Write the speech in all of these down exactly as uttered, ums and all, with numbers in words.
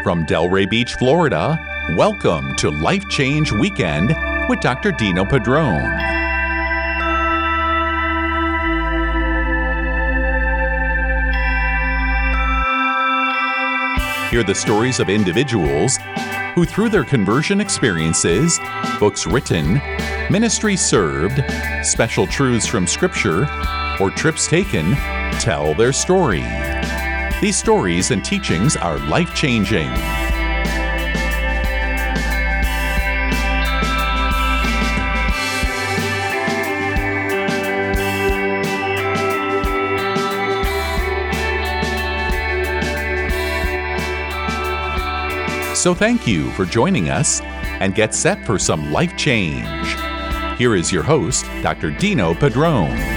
From Delray Beach, Florida, welcome to Life Change Weekend with Doctor Dino Padrone. Hear the stories of individuals who, through their conversion experiences, books written, ministry served, special truths from Scripture, or trips taken, tell their story. These stories and teachings are life-changing. So thank you for joining us and get set for some life change. Here is your host, Doctor Dino Padrone.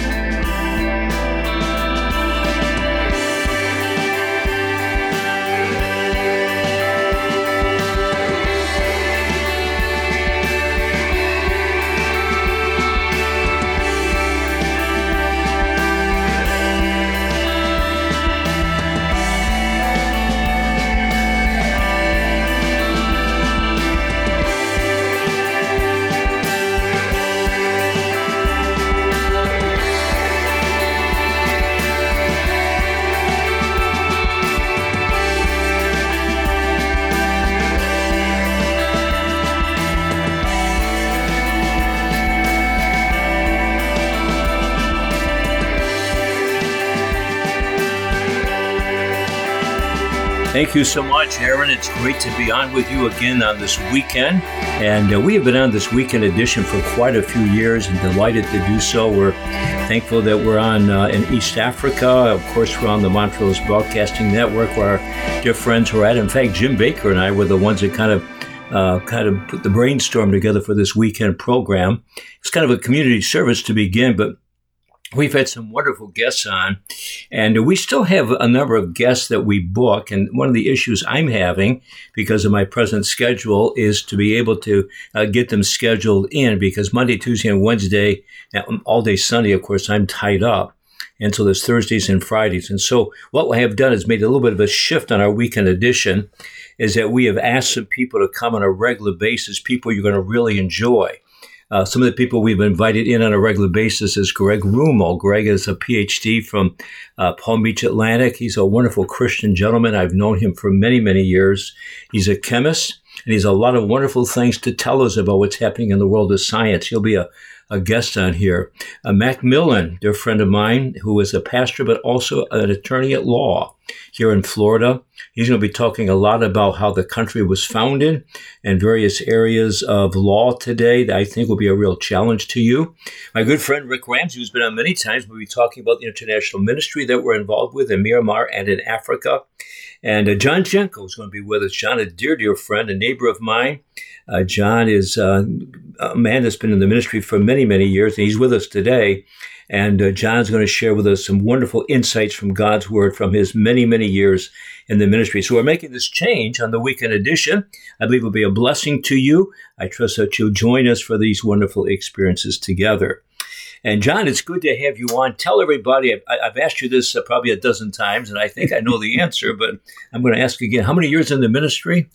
Thank you so much, Aaron. It's great to be on with you again on this weekend. And uh, we have been on this weekend edition for quite a few years and delighted to do so. We're thankful that we're on uh, in East Africa. Of course, we're on the Montrose Broadcasting Network where our dear friends were at. In fact, Jim Baker and I were the ones that kind of uh, kind of put the brainstorm together for this weekend program. It's kind of a community service to begin, but we've had some wonderful guests on, and we still have a number of guests that we book. And one of the issues I'm having because of my present schedule is to be able to uh, get them scheduled in, because Monday, Tuesday, and Wednesday, all day Sunday, of course, I'm tied up. And so there's Thursdays and Fridays. And so what we have done is made a little bit of a shift on our weekend edition, is that we have asked some people to come on a regular basis, people you're going to really enjoy. Uh, some of the people we've invited in on a regular basis is Greg Rumo. Greg is a P H D from uh, Palm Beach Atlantic. He's a wonderful Christian gentleman. I've known him for many, many years. He's a chemist, and he has a lot of wonderful things to tell us about what's happening in the world of science. He'll be a, a guest on here. Uh, Mac Millen, dear friend of mine, who is a pastor but also an attorney at law here in Florida. He's going to be talking a lot about how the country was founded and various areas of law today that I think will be a real challenge to you. My good friend Rick Ramsey, who's been on many times, will be talking about the international ministry that we're involved with in Myanmar and in Africa. And uh, John Jenko is going to be with us. John, a dear, dear friend, a neighbor of mine. Uh, John is uh, a man that's been in the ministry for many, many years, and he's with us today. And uh, John's going to share with us some wonderful insights from God's Word from his many, many years in the ministry. So we're making this change on the weekend edition. I believe it will be a blessing to you. I trust that you'll join us for these wonderful experiences together. And John, it's good to have you on. Tell everybody, I've, I've asked you this uh, probably a dozen times, and I think I know the answer, but I'm going to ask again. How many years in the ministry?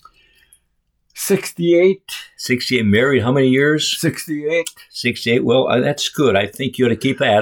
sixty-eight. sixty-eight. Married, how many years? sixty-eight. sixty-eight. Well, uh, that's good. I think you ought to keep at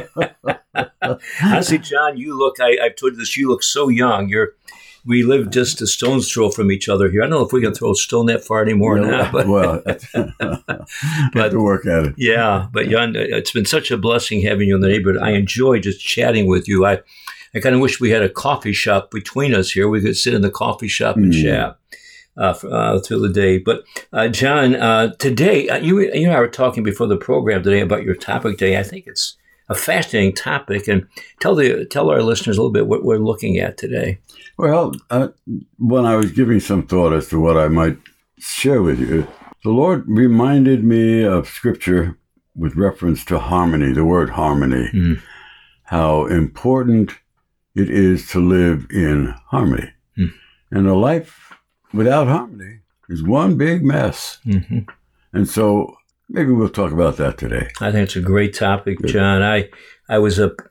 it. Honestly, John, you look, I, I've told you this, you look so young. You're, we live just a stone's throw from each other here. I don't know if we can throw a stone that far anymore no, now. But, well, have to work at it. Yeah, but Jan, it's been such a blessing having you in the neighborhood. I enjoy just chatting with you. I, I kind of wish we had a coffee shop between us here. We could sit in the coffee shop and mm. chat. Uh, uh, through the day. But uh, John, uh, today, uh, you, you and I were talking before the program today about your topic today. I think it's a fascinating topic. And tell the tell our listeners a little bit what we're looking at today. Well, uh, when I was giving some thought as to what I might share with you, the Lord reminded me of Scripture with reference to harmony, the word harmony, mm. how important it is to live in harmony. Mm. And a life without harmony is one big mess. Mm-hmm. And so maybe we'll talk about that today. I think it's a great topic, John. I I was a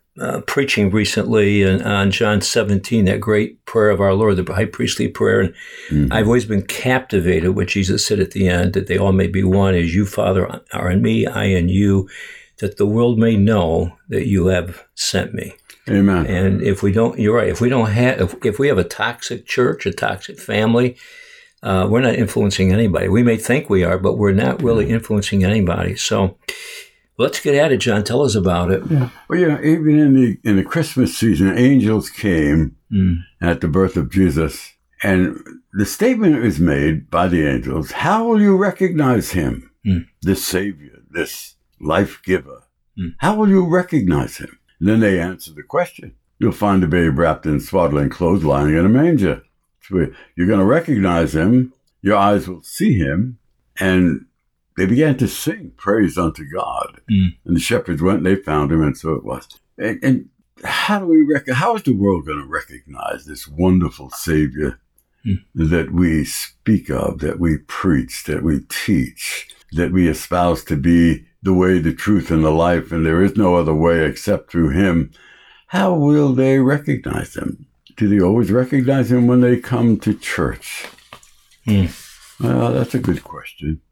uh, preaching recently on, on John seventeen, that great prayer of our Lord, the high priestly prayer. And mm-hmm. I've always been captivated what Jesus said at the end, that they all may be one, as you, Father, are in me, I in you, that the world may know that you have sent me. Amen. And if we don't, you're right, if we don't have, if, if we have a toxic church, a toxic family, uh, we're not influencing anybody. We may think we are, but we're not really mm-hmm. influencing anybody. So let's get at it, John. Tell us about it. Yeah. Well, yeah, even in the in the Christmas season, angels came mm. at the birth of Jesus. And the statement is made by the angels, how will you recognize him, mm. this Savior, this life giver? Mm. How will you recognize him? And then they answer the question. You'll find the babe wrapped in swaddling clothes lying in a manger. So you're going to recognize him. Your eyes will see him. And they began to sing praise unto God. Mm. And the shepherds went and they found him, and so it was. And, and how do we rec- how is the world going to recognize this wonderful Savior mm. that we speak of, that we preach, that we teach, that we espouse to be the way, the truth, and the life, and there is no other way except through him? How will they recognize him? Do they always recognize him when they come to church? Mm. Well, that's a good question.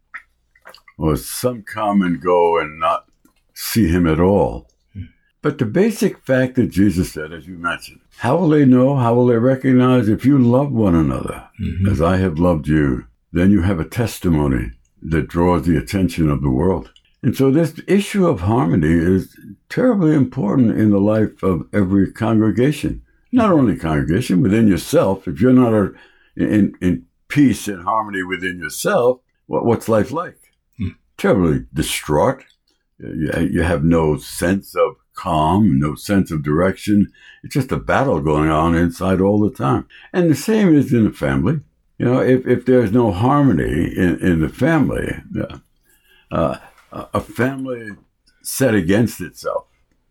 Or some come and go and not see him at all. Mm. But the basic fact that Jesus said, as you mentioned, how will they know, how will they recognize? If you love one another, mm-hmm. as I have loved you, then you have a testimony that draws the attention of the world. And so this issue of harmony is terribly important in the life of every congregation. Not only congregation, within yourself. If you're not a, in, in peace and harmony within yourself, what, what's life like? Hmm. Terribly distraught. You, you have no sense of calm, no sense of direction. It's just a battle going on inside all the time. And the same is in the family. You know, if, if there's no harmony in, in the family, uh, uh, a family set against itself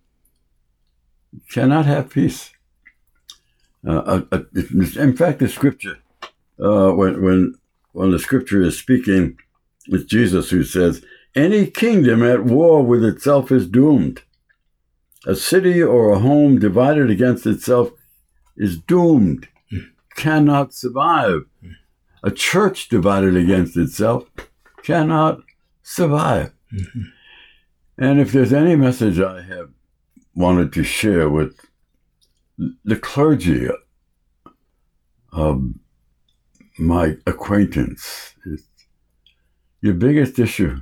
cannot have peace. Uh, uh, in fact, the scripture, uh, when when when the scripture is speaking, it's Jesus who says, "Any kingdom at war with itself is doomed. A city or a home divided against itself is doomed, cannot survive. A church divided against itself cannot survive." Mm-hmm. And if there's any message I have wanted to share with the clergy of my acquaintance, is your biggest issue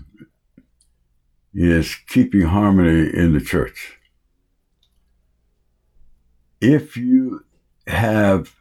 is keeping harmony in the church. If you have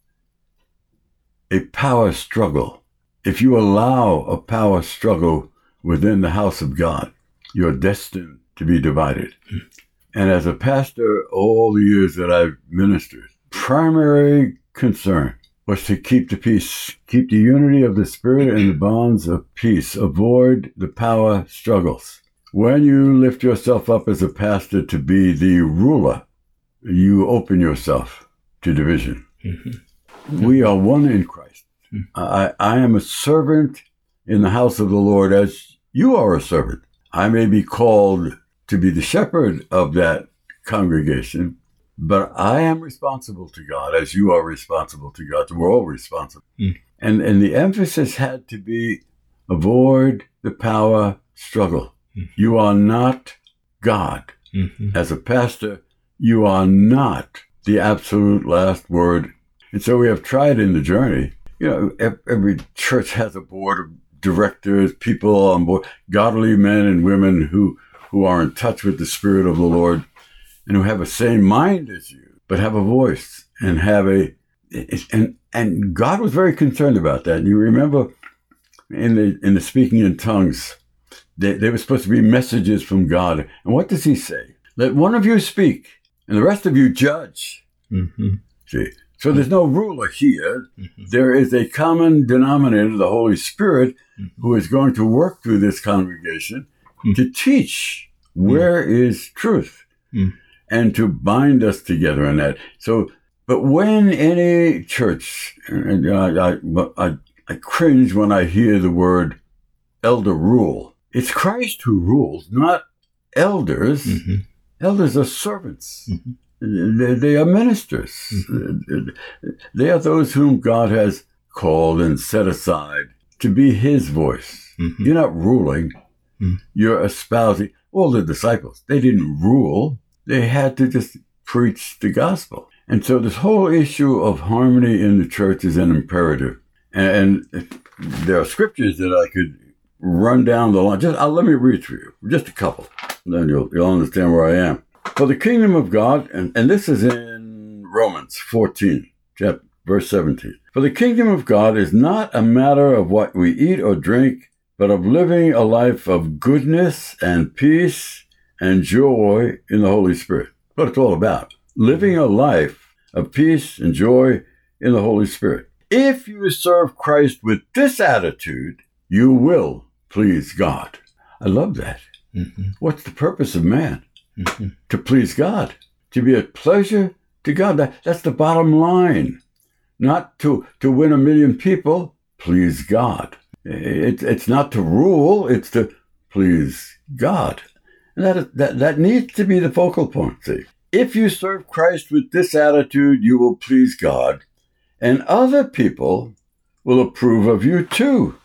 a power struggle, if you allow a power struggle within the house of God, you're destined to be divided. Mm. And as a pastor, all the years that I've ministered, primary concern was to keep the peace, keep the unity of the Spirit and the bonds of peace, avoid the power struggles. When you lift yourself up as a pastor to be the ruler, you open yourself to division. Mm-hmm. We are one in Christ. Mm-hmm. I, I am a servant in the house of the Lord as you are a servant. I may be called to be the shepherd of that congregation, but I am responsible to God as you are responsible to God. We're all responsible. Mm. And and the emphasis had to be avoid the power struggle. Mm. You are not God. Mm-hmm. As a pastor, you are not the absolute last word. And so we have tried in the journey. You know, every church has a board of directors, people on board, godly men and women who, who are in touch with the Spirit of the Lord and who have the same mind as you, but have a voice and have a, and and God was very concerned about that. And you remember in the in the speaking in tongues, they, they were supposed to be messages from God. And what does he say? Let one of you speak and the rest of you judge. Mm-hmm. See? So there's no ruler here. Mm-hmm. There is a common denominator, the Holy Spirit, mm-hmm. who is going to work through this congregation mm-hmm. to teach where mm-hmm. is truth mm-hmm. and to bind us together in that. So, but when any church, and I, I, I, I cringe when I hear the word elder rule. It's Christ who rules, not elders. Mm-hmm. Elders are servants. Mm-hmm. They, they are ministers. Mm-hmm. They are those whom God has called and set aside to be his voice. Mm-hmm. You're not ruling. Mm-hmm. You're espousing. All the disciples, they didn't rule. They had to just preach the gospel. And so this whole issue of harmony in the church is an imperative. And, and there are scriptures that I could run down the line. Just uh, let me read for you, just a couple. Then you'll, you'll understand where I am. For the kingdom of God, and, and this is in Romans fourteen, chapter, verse seventeen. For the kingdom of God is not a matter of what we eat or drink, but of living a life of goodness and peace and joy in the Holy Spirit. What it's all about. Living a life of peace and joy in the Holy Spirit. If you serve Christ with this attitude, you will please God. I love that. Mm-hmm. What's the purpose of man? Mm-hmm. To please God. To be a pleasure to God. That, that's the bottom line. Not to, to win a million people. Please God. It, it's not to rule. It's to please God. And that, that, that needs to be the focal point. See? If you serve Christ with this attitude, you will please God. And other people will approve of you too.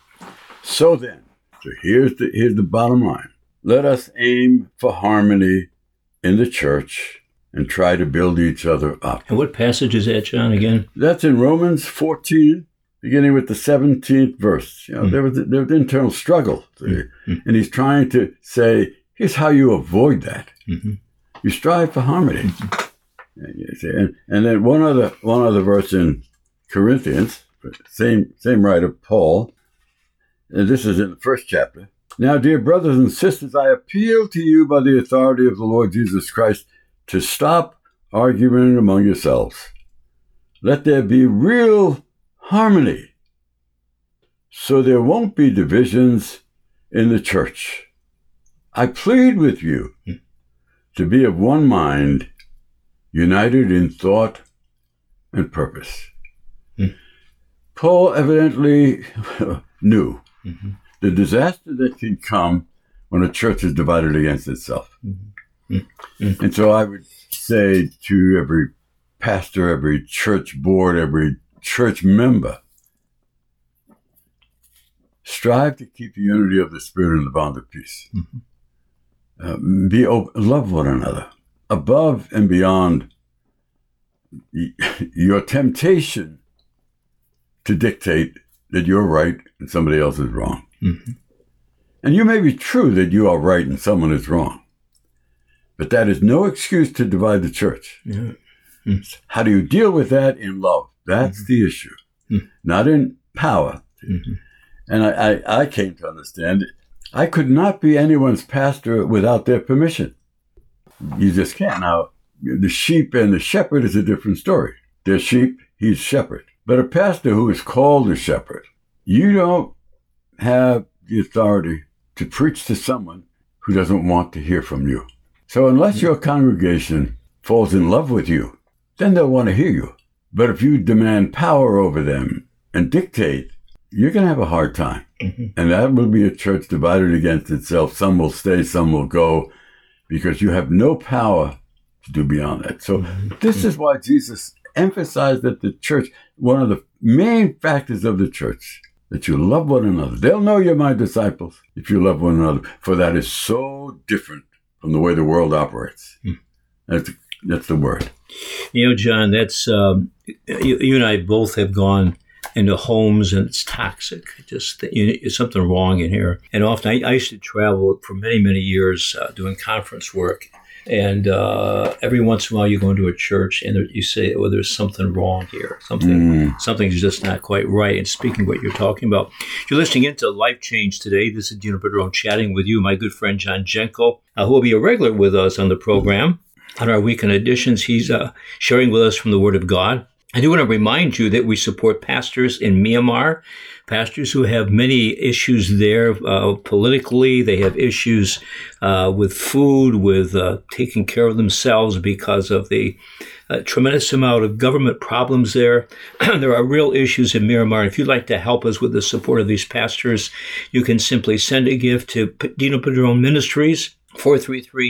So then, so here's the, here's the bottom line. Let us aim for harmony in the church and try to build each other up. And what passage is that, John, again? That's in Romans fourteen, beginning with the seventeenth verse. You know, mm. there was there was internal struggle. Mm-hmm. And he's trying to say, here's how you avoid that. Mm-hmm. You strive for harmony. Mm-hmm. And, and then one other one other verse in Corinthians, same same writer, Paul, and this is in the first chapter. Now, dear brothers and sisters, I appeal to you by the authority of the Lord Jesus Christ to stop arguing among yourselves. Let there be real harmony, so there won't be divisions in the church. I plead with you to be of one mind, united in thought and purpose. Mm. Paul evidently knew mm-hmm. the disaster that can come when a church is divided against itself. Mm-hmm. Mm-hmm. And so I would say to every pastor, every church board, every church member, strive to keep the unity of the Spirit and the bond of peace. Mm-hmm. Uh, be open, love one another above and beyond your temptation to dictate that you're right and somebody else is wrong. Mm-hmm. And you may be true that you are right and someone is wrong, but that is no excuse to divide the church. Mm-hmm. How do you deal with that? In love. That's mm-hmm. the issue, mm-hmm. not in power. Mm-hmm. And I, I, I came to understand it. I could not be anyone's pastor without their permission. You just can't. Now, the sheep and the shepherd is a different story. They're sheep, he's shepherd. But a pastor who is called a shepherd, you don't have the authority to preach to someone who doesn't want to hear from you. So unless your congregation falls in love with you, then they'll want to hear you. But if you demand power over them and dictate, you're going to have a hard time. Mm-hmm. And that will be a church divided against itself. Some will stay, some will go, because you have no power to do beyond that. So mm-hmm. this is why Jesus emphasized that the church, one of the main factors of the church, that you love one another. They'll know you're my disciples if you love one another, for that is so different from the way the world operates. Mm. That's, that's the word. You know, John, that's um, you, you and I both have gone into homes, and it's toxic. Just you know, there's something wrong in here. And often I, I used to travel for many, many years uh, doing conference work. And uh, every once in a while you go into a church and there, you say, oh, there's something wrong here. Something, mm. Something's just not quite right. And speaking of what you're talking about, you're listening into Life Change today. This is Dino Padron chatting with you, my good friend John Jenko, uh, who will be a regular with us on the program. On our weekend editions, he's uh, sharing with us from the Word of God. I do want to remind you that we support pastors in Myanmar, pastors who have many issues there uh, politically. They have issues uh, with food, with uh, taking care of themselves because of the uh, tremendous amount of government problems there. There are real issues in Myanmar. If you'd like to help us with the support of these pastors, you can simply send a gift to Dino Padron Ministries, four three three,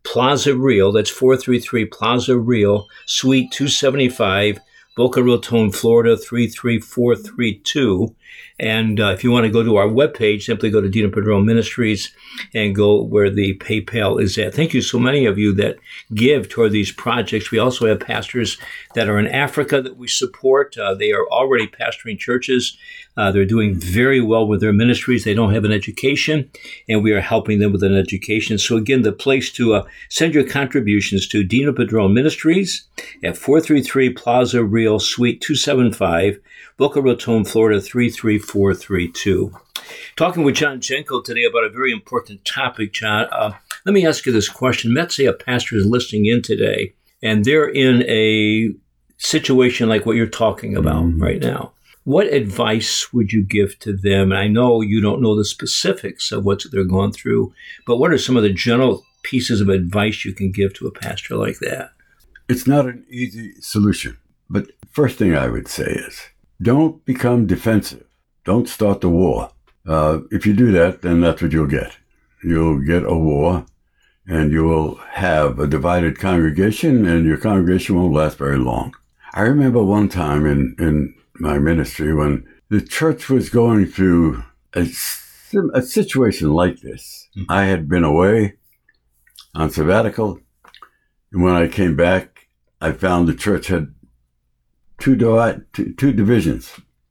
Plaza Real. That's four three three Plaza Real, Suite two seventy-five, Boca Raton, Florida, three three four three two. And uh, if you want to go to our webpage, simply go to Dino Padron Ministries and go where the PayPal is at. Thank you so many of you that give toward these projects. We also have pastors that are in Africa that we support. Uh, they are already pastoring churches. Uh, they're doing very well with their ministries. They don't have an education, and we are helping them with an education. So again, the place to uh, send your contributions to Dino Padron Ministries at four three three Plaza Real, Suite two seventy-five, Boca Raton, Florida, three three four three two. Talking with John Jenko today about a very important topic, John. Uh, let me ask you this question. Let's say a pastor is listening in today, and they're in a situation like what you're talking about mm-hmm. right now. What advice would you give to them? And I know you don't know the specifics of what they're going through, but what are some of the general pieces of advice you can give to a pastor like that? It's not an easy solution, but first thing I would say is don't become defensive. Don't start the war. Uh, if you do that, then that's what you'll get. You'll get a war, and you will have a divided congregation, and your congregation won't last very long. I remember one time in, in my ministry when the church was going through a, a situation like this. Mm-hmm. I had been away on sabbatical, and when I came back, I found the church had two, divi- two, two divisions.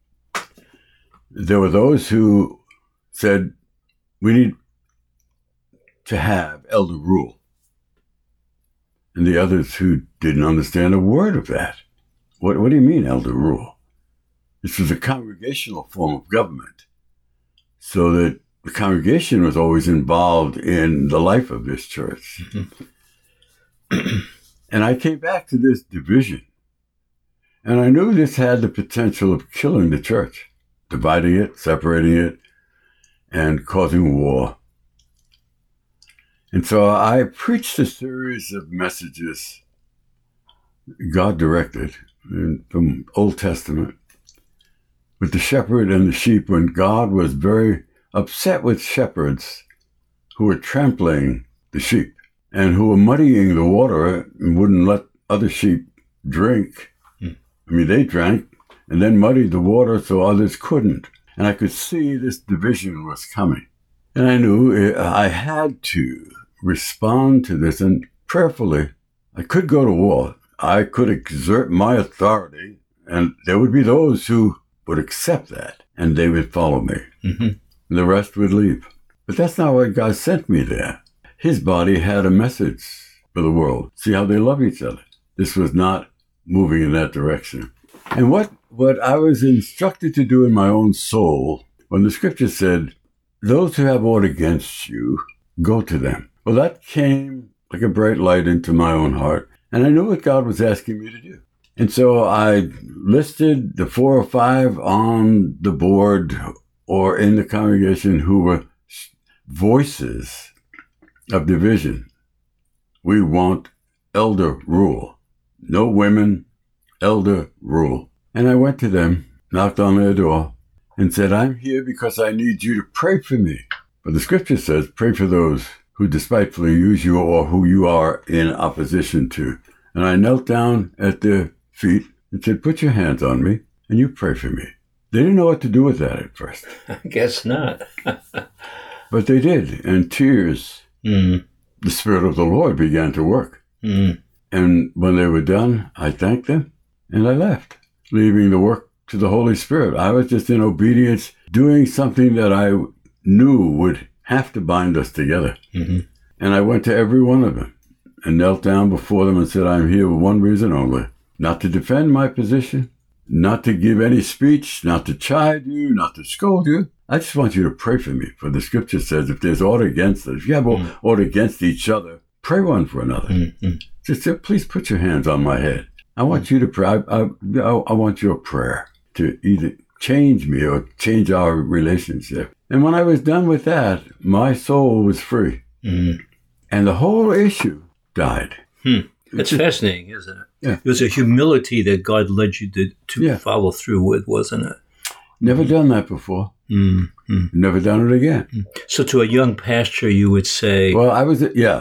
There were those who said, we need to have elder rule, and the others who didn't understand a word of that. What, what do you mean, elder rule? This was a congregational form of government, so that the congregation was always involved in the life of this church. Mm-hmm. And I came back to this division, and I knew this had the potential of killing the church, dividing it, separating it, and causing war. And so I preached a series of messages, God directed, from Old Testament, with the shepherd and the sheep, when God was very upset with shepherds who were trampling the sheep and who were muddying the water and wouldn't let other sheep drink. Hmm. I mean, they drank and then muddied the water so others couldn't. And I could see this division was coming. And I knew I had to respond to this, and prayerfully, I could go to war. I could exert my authority, and there would be those who would accept that, and they would follow me. Mm-hmm. The rest would leave. But that's not why God sent me there. His body had a message for the world. See how they love each other. This was not moving in that direction. And what, what I was instructed to do in my own soul, when the scripture said, those who have aught against you, go to them. Well, that came like a bright light into my own heart, and I knew what God was asking me to do. And so I listed the four or five on the board or in the congregation who were voices of division. We want elder rule. No women, elder rule. And I went to them, knocked on their door, and said, I'm here because I need you to pray for me. But the scripture says, pray for those who despitefully use you or who you are in opposition to. And I knelt down at their feet and said, put your hands on me and you pray for me. They didn't know what to do with that at first. I guess not. But they did. And tears, mm. the Spirit of the Lord began to work. Mm. And when they were done, I thanked them and I left, leaving the work to the Holy Spirit. I was just in obedience, doing something that I knew would have to bind us together. Mm-hmm. And I went to every one of them and knelt down before them and said, I'm here for one reason only, not to defend my position, not to give any speech, not to chide you, not to scold you. I just want you to pray for me. For the scripture says, if there's aught against us, if you have mm-hmm. aught against each other, pray one for another. Mm-hmm. Just say, please put your hands on my head. I want mm-hmm. you to pray. I, I, I want your prayer to either change me or change our relationship. And when I was done with that, my soul was free. Mm-hmm. And the whole issue died. Hmm. That's just fascinating, isn't it? Yeah. It was a humility that God led you to, to yeah. follow through with, wasn't it? Never mm-hmm. done that before. Mm-hmm. Never done it again. So to a young pastor, you would say... Well, I was, yeah.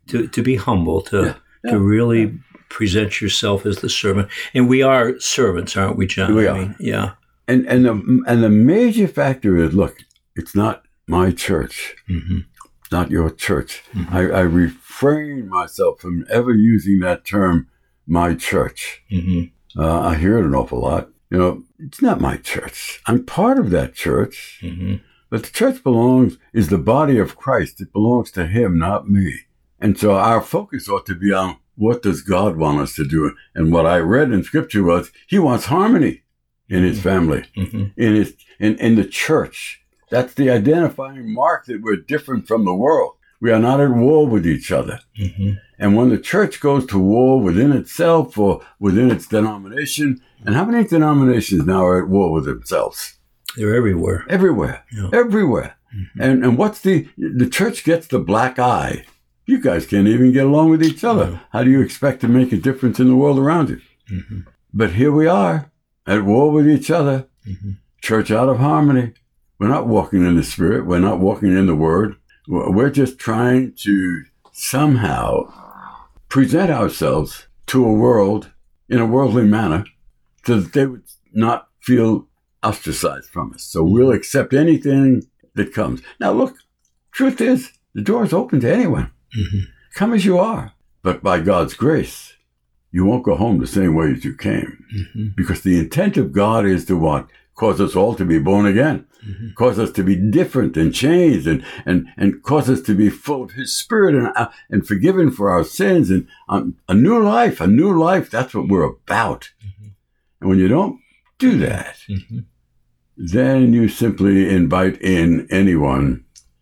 to, to be humble, to Yeah. Yeah. to really present yourself as the servant. And we are servants, aren't we, John? We I are. mean, yeah. And and the and the major factor is, look, it's not my church. Mm-hmm. It's not your church. Mm-hmm. I, I refrain myself from ever using that term, my church. Mm-hmm. Uh, I hear it an awful lot. You know, it's not my church. I'm part of that church. Mm-hmm. But the church belongs, is the body of Christ. It belongs to him, not me. And so our focus ought to be on what does God want us to do. And what I read in Scripture was he wants harmony in his family, Mm-hmm. in his in, in the church. That's the identifying mark that we're different from the world. We are not at war with each other. Mm-hmm. And when the church goes to war within itself or within its denomination, and how many denominations now are at war with themselves? They're everywhere. Everywhere. Yeah. Everywhere. Mm-hmm. And and what's the, the church gets the black eye. You guys can't even get along with each other. No. How do you expect to make a difference in the world around you? Mm-hmm. But here we are, at war with each other. Mm-hmm. Church out of harmony. We're not walking in the Spirit. We're not walking in the Word. We're just trying to somehow present ourselves to a world in a worldly manner so that they would not feel ostracized from us. So we'll accept anything that comes. Now, look, truth is, the door is open to anyone. Mm-hmm. Come as you are. But by God's grace, you won't go home the same way as you came. Mm-hmm. Because the intent of God is to what? Cause us all to be born again. Mm-hmm. Cause us to be different and changed and, and, and cause us to be full of his Spirit and, uh, and forgiven for our sins and um, a new life, a new life. That's what we're about. Mm-hmm. And when you don't do that, Mm-hmm. then you simply invite in anyone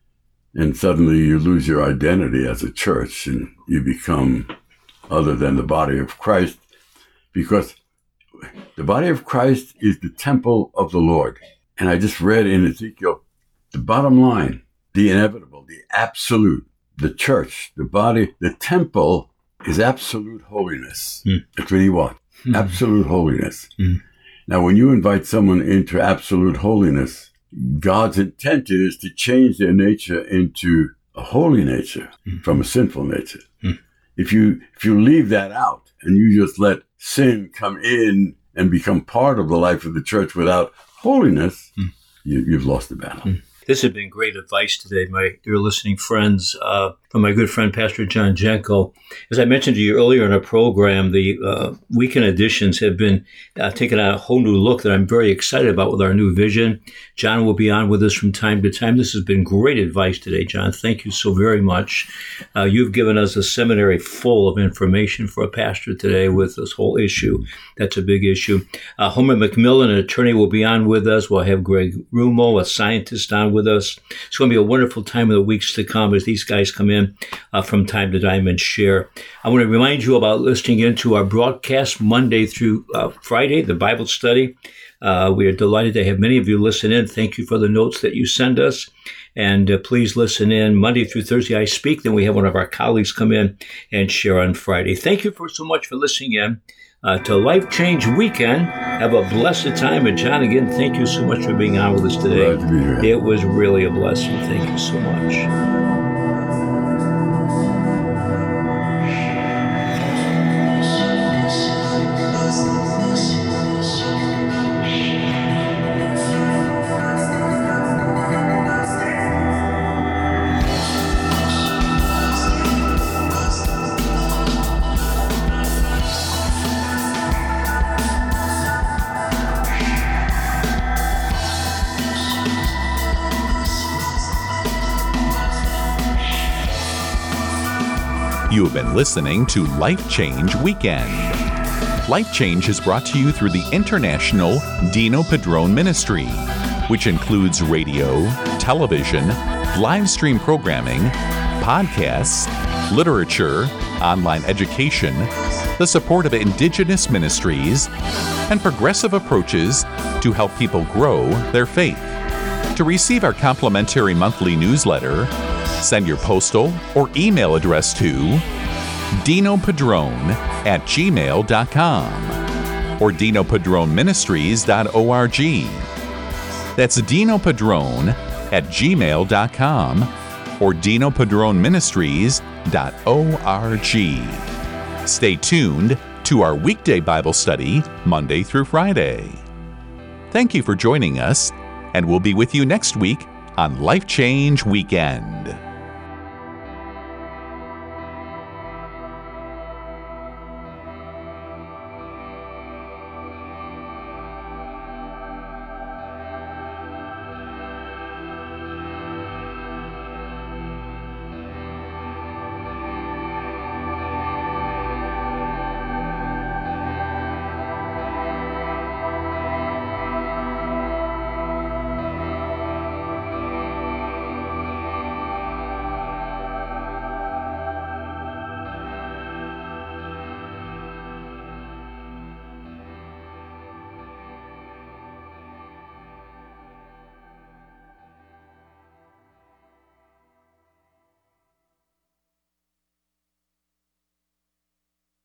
and suddenly you lose your identity as a church and you become other than the body of Christ, because the body of Christ is the temple of the Lord. And I just read in Ezekiel, the bottom line, the inevitable, the absolute, the church, the body, the temple is absolute holiness. Mm. That's what he wants, Mm. absolute holiness. Mm. Now, when you invite someone into absolute holiness, God's intent is to change their nature into a holy nature Mm. from a sinful nature. Mm. If you if you leave that out and you just let sin come in and become part of the life of the church without holiness, Mm. you, you've lost the battle. Mm. This has been great advice today, my dear listening friends, uh, from my good friend, Pastor John Jenko. As I mentioned to you earlier in our program, the uh, weekend editions have been uh, taking on a whole new look that I'm very excited about with our new vision. John will be on with us from time to time. This has been great advice today, John. Thank you so very much. Uh, you've given us a seminary full of information for a pastor today with this whole issue. That's a big issue. Uh, Homer McMillan, an attorney, will be on with us. We'll have Greg Rumo, a scientist, on with us. It's going to be a wonderful time in the weeks to come as these guys come in uh, from time to time and share. I want to remind you about listening into our broadcast Monday through uh, Friday, the Bible study. Uh, we are delighted to have many of you listen in. Thank you for the notes that you send us. And uh, please listen in Monday through Thursday. I speak. Then we have one of our colleagues come in and share on Friday. Thank you for so much for listening in uh, to Life Change Weekend. Have a blessed time. And John, again, thank you so much for being on with us today. Glad to be here. It was really a blessing. Thank you so much. You have been listening to Life Change Weekend. Life Change is brought to you through the International Dino Padrone Ministry, which includes radio, television, live stream programming, podcasts, literature, online education, the support of indigenous ministries, and progressive approaches to help people grow their faith. To receive our complimentary monthly newsletter, send your postal or email address to dinopadrone at gmail dot com or dino padrone ministries dot org. That's dinopadrone at gmail dot com or dino padrone ministries dot org. Stay tuned to our weekday Bible study Monday through Friday. Thank you for joining us, and we'll be with you next week on Life Change Weekend.